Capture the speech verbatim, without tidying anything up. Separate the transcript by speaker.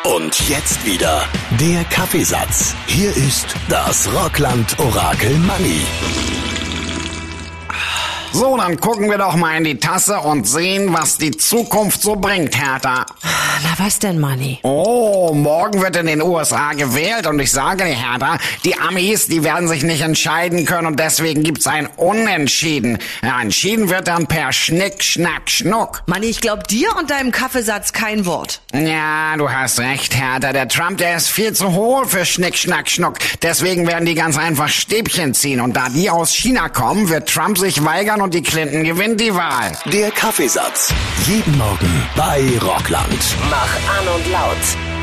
Speaker 1: Und jetzt wieder der Kaffeesatz. Hier ist das Rockland-Orakel Manni.
Speaker 2: So, dann gucken wir doch mal in die Tasse und sehen, was die Zukunft so bringt, Hertha.
Speaker 3: Na, was denn, Manni?
Speaker 2: Oh, morgen wird in den U S A gewählt und ich sage dir, Hertha, die Amis, die werden sich nicht entscheiden können und deswegen gibt's ein Unentschieden. Ja, entschieden wird dann per Schnick, Schnack, Schnuck.
Speaker 3: Manni, ich glaub dir und deinem Kaffeesatz kein Wort.
Speaker 2: Ja, du hast recht, Hertha. Der Trump, der ist viel zu hohl für Schnick, Schnack, Schnuck. Deswegen werden die ganz einfach Stäbchen ziehen. Und da die aus China kommen, wird Trump sich weigern und die Clinton gewinnt die Wahl.
Speaker 1: Der Kaffeesatz. Jeden Morgen bei Rockland.
Speaker 4: Mach an und laut.